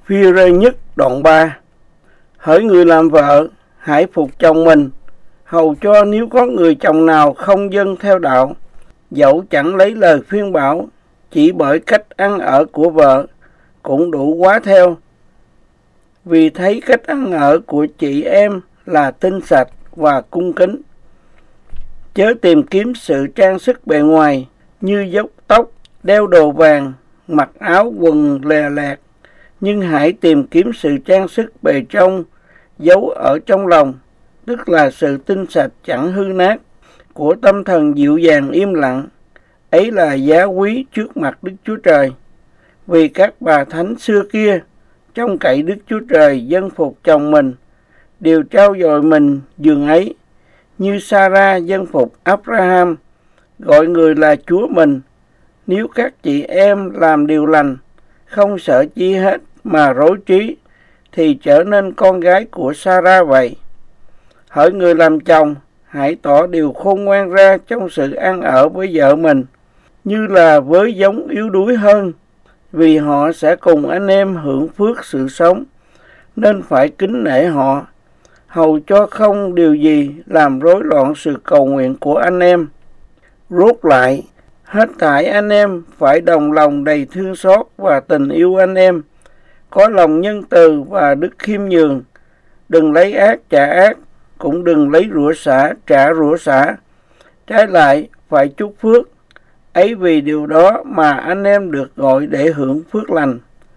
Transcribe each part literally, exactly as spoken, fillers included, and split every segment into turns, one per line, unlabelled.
Phi-rơ nhất đoạn ba. Hỡi người làm vợ, hãy phục chồng mình, hầu cho nếu có người chồng nào không dâng theo đạo, dẫu chẳng lấy lời khuyên bảo, chỉ bởi cách ăn ở của vợ, cũng đủ quá theo. Vì thấy cách ăn ở của chị em là tinh sạch và cung kính. Chớ tìm kiếm sự trang sức bề ngoài như dốc tóc, đeo đồ vàng, mặc áo quần lè lẹt, nhưng hãy tìm kiếm sự trang sức bề trong, giấu ở trong lòng, tức là sự tinh sạch chẳng hư nát, của tâm thần dịu dàng im lặng. Ấy là giá quý trước mặt Đức Chúa Trời. Vì các bà thánh xưa kia, trông cậy Đức Chúa Trời dân phục chồng mình, đều trao dồi mình giường ấy, như Sa-ra dân phục Abraham, gọi người là Chúa mình. Nếu các chị em làm điều lành, không sợ chi hết mà rối trí, thì trở nên con gái của Sa-ra vậy. Hỡi người làm chồng, hãy tỏ điều khôn ngoan ra trong sự ăn ở với vợ mình, như là với giống yếu đuối hơn, vì họ sẽ cùng anh em hưởng phước sự sống, nên phải kính nể họ, hầu cho không điều gì làm rối loạn sự cầu nguyện của anh em. Rốt lại, hết thảy anh em phải đồng lòng đầy thương xót và tình yêu anh em, có lòng nhân từ và đức khiêm nhường, đừng lấy ác trả ác, cũng đừng lấy rủa xả trả rủa xả. Trái lại, phải chúc phước, ấy vì điều đó mà anh em được gọi để hưởng phước lành.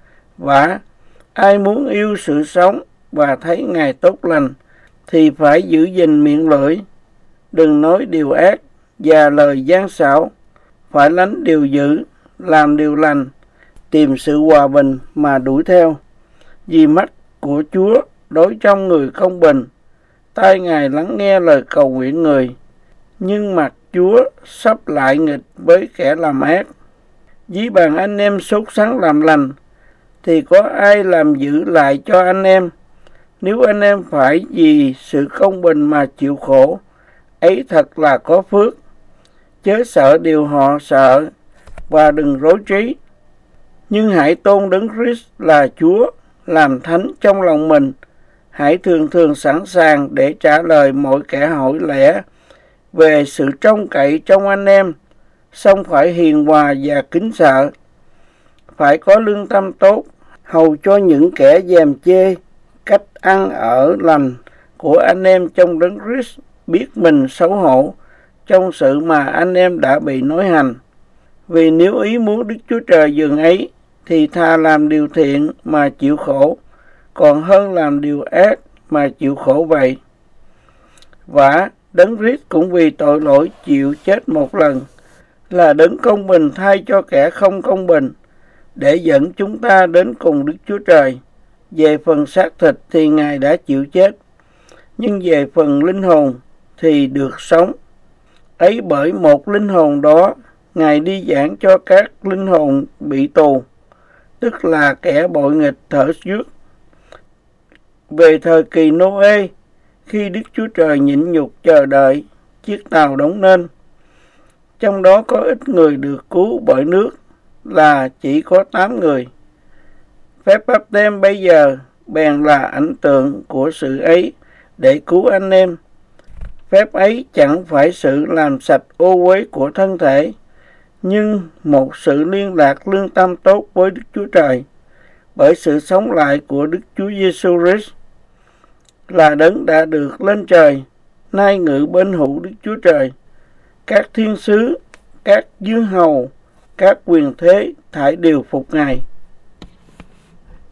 Và ai muốn yêu sự sống và thấy ngày tốt lành, thì phải giữ gìn miệng lưỡi, đừng nói điều ác và lời gian xảo, phải lánh điều dữ, làm điều lành, tìm sự hòa bình mà đuổi theo. Vì mắt của Chúa đối trong người công bình, tai Ngài lắng nghe lời cầu nguyện người, nhưng mặt Chúa sắp lại nghịch với kẻ làm ác. Ví bằng anh em sốt sắng làm lành, thì có ai làm giữ lại cho anh em? Nếu anh em phải vì sự công bình mà chịu khổ, ấy thật là có phước. Chớ sợ điều họ sợ, và đừng rối trí. Nhưng hãy tôn Đấng Christ là Chúa, làm thánh trong lòng mình. Hãy thường thường sẵn sàng để trả lời mọi kẻ hỏi lẽ về sự trông cậy trong anh em, song phải hiền hòa và kính sợ. Phải có lương tâm tốt, hầu cho những kẻ dèm chê cách ăn ở lành của anh em trong Đấng Christ biết mình xấu hổ trong sự mà anh em đã bị nói hành. Vì nếu ý muốn Đức Chúa Trời dường ấy, thì thà làm điều thiện mà chịu khổ, còn hơn làm điều ác mà chịu khổ vậy. Và Đấng Christ cũng vì tội lỗi chịu chết một lần, là đấng công bình thay cho kẻ không công bình, để dẫn chúng ta đến cùng Đức Chúa Trời. Về phần xác thịt thì Ngài đã chịu chết, nhưng về phần linh hồn thì được sống. Ấy bởi một linh hồn đó, Ngài đi giảng cho các linh hồn bị tù, tức là kẻ bội nghịch thở trước. Về thời kỳ Nô-ê, khi Đức Chúa Trời nhịn nhục chờ đợi chiếc tàu đóng nên, trong đó có ít người được cứu bởi nước, là chỉ có tám người. Phép báp-têm bây giờ bèn là ảnh tượng của sự ấy để cứu anh em. Phép ấy chẳng phải sự làm sạch ô uế của thân thể, nhưng một sự liên lạc lương tâm tốt với Đức Chúa Trời, bởi sự sống lại của Đức Chúa Giêsu Christ, là đấng đã được lên trời, nay ngự bên hữu Đức Chúa Trời. Các thiên sứ, các dương hầu, các quyền thế thảy đều phục Ngài.